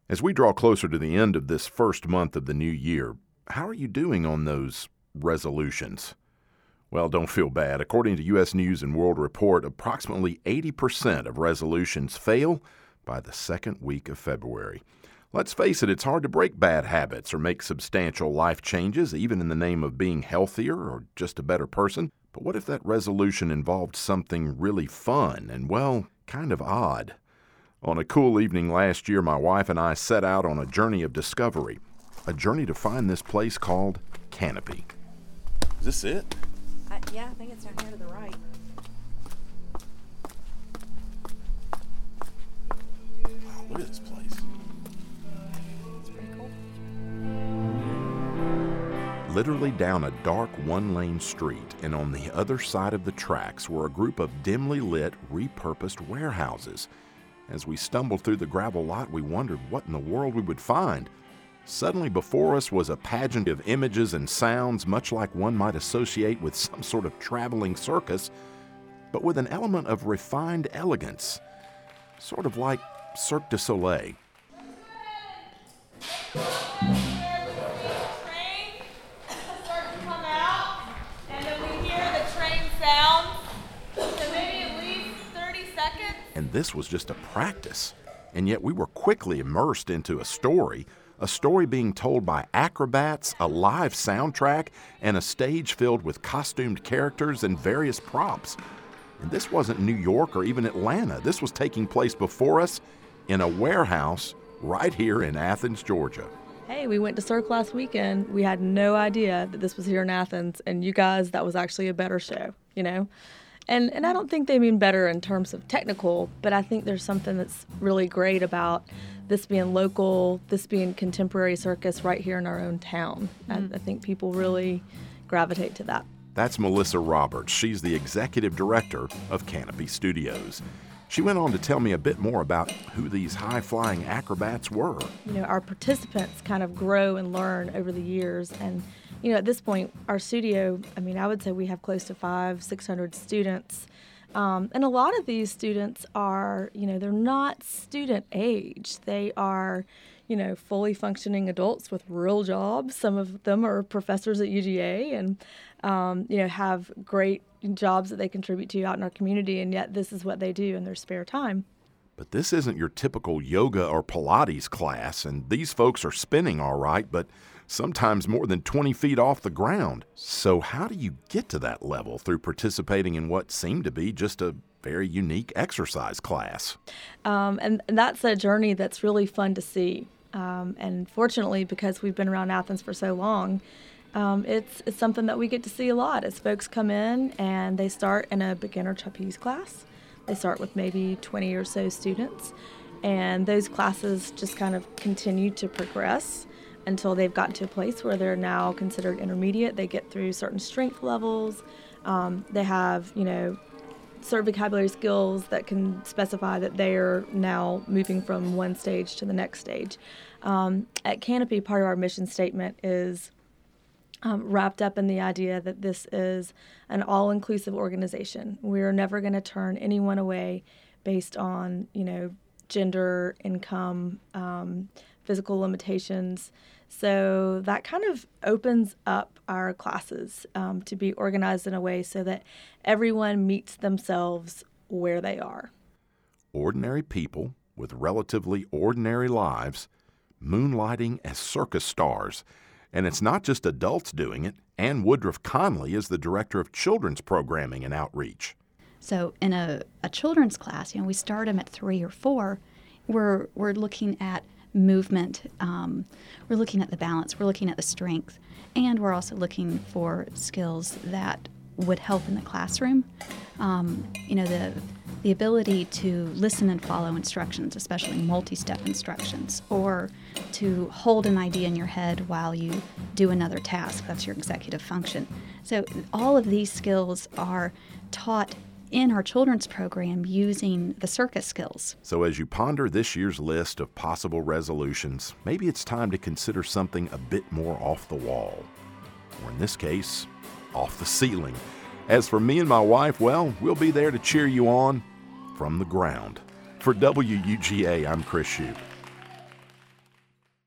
As we draw closer to the end of this first month of the new year, how are you doing on those resolutions? Well, don't feel bad. According to U.S. News and World Report, approximately 80% of resolutions fail by the second week of February. Let's face it, it's hard to break bad habits or make substantial life changes, even in the name of being healthier or just a better person. But what if that resolution involved something really fun and, well, kind of odd? On a cool evening last year, my wife and I set out on a journey of discovery, a journey to find this place called Canopy. Is this it? Yeah, I think it's down here to the right. Wow, look at this place. It's pretty cool. Literally down a dark one-lane street, and on the other side of the tracks were a group of dimly lit, repurposed warehouses. As we stumbled through the gravel lot, we wondered what in the world we would find. Suddenly before us was a pageant of images and sounds, much like one might associate with some sort of traveling circus, but with an element of refined elegance, sort of like Cirque du Soleil. And this was just a practice, and yet we were quickly immersed into a story being told by acrobats, a live soundtrack, and a stage filled with costumed characters and various props. And this wasn't New York or even Atlanta. This was taking place before us in a warehouse right here in Athens, Georgia. Hey, we went to Cirque last weekend. We had no idea that this was here in Athens, and you guys, that was actually a better show, you know? And I don't think they mean better in terms of technical, but I think there's something that's really great about this being local, this being contemporary circus right here in our own town. I think people really gravitate to that. That's Melissa Roberts. She's the executive director of Canopy Studios. She went on to tell me a bit more about who these high-flying acrobats were. You know, our participants kind of grow and learn over the years, and you know, at this point, our studio, I would say we have close to 500-600 students. And a lot of these students are, you know, they're not student age. They are, you know, fully functioning adults with real jobs. Some of them are professors at UGA and, you know, have great jobs that they contribute to out in our community. And yet this is what they do in their spare time. But this isn't your typical yoga or Pilates class. And these folks are spinning all right, but sometimes more than 20 feet off the ground. So how do you get to that level through participating in what seemed to be just a very unique exercise class? And that's a journey that's really fun to see. And fortunately, because we've been around Athens for so long, it's something that we get to see a lot as folks come in and they start in a beginner trapeze class. They start with maybe 20 or so students, and those classes just kind of continue to progress until they've gotten to a place where they're now considered intermediate. They get through certain strength levels. They have, you know, certain vocabulary skills that can specify that they are now moving from one stage to the next stage. At Canopy, part of our mission statement is wrapped up in the idea that this is an all-inclusive organization. We're never going to turn anyone away based on, you know, gender, income, physical limitations. So that kind of opens up our classes to be organized in a way so that everyone meets themselves where they are. Ordinary people with relatively ordinary lives moonlighting as circus stars. And it's not just adults doing it. Ann Woodruff Conley is the director of children's programming and outreach. So in a children's class, you know, we start them at 3 or 4. We're looking at movement, we're looking at the balance, we're looking at the strength, and we're also looking for skills that would help in the classroom. You know, the ability to listen and follow instructions, especially multi-step instructions, or to hold an idea in your head while you do another task. That's your executive function. So all of these skills are taught in our children's program using the circus skills. So as you ponder this year's list of possible resolutions, maybe it's time to consider something a bit more off the wall, or in this case, off the ceiling. As for me and my wife, well, we'll be there to cheer you on from the ground. For WUGA, I'm Chris Shoup.